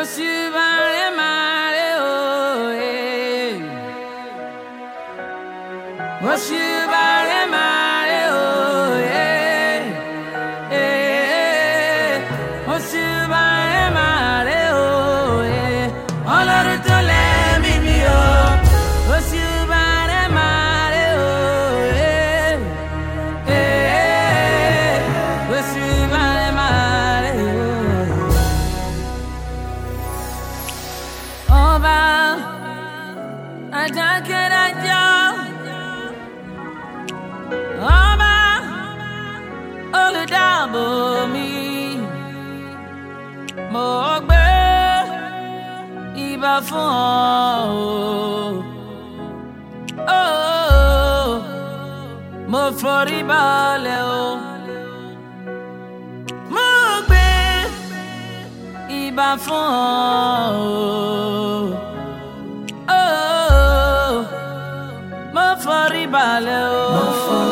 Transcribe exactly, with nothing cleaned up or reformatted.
Oshubare mare oh eh. Oshubare mare oh eh eh. Oshubare mare oh eh. Ọlọ́run tó lẹ́mìí mi o. Oshubare mare oh eh eh. Oshubare mare oh. Ọba adákẹ́dájọ́, ọba olùdáàbò mi, mo gbé ìbà fún ọ, oh, mo forí balẹ̀ o, mo gbé ìbà fún ọ, oh, mo forí balẹ̀ o.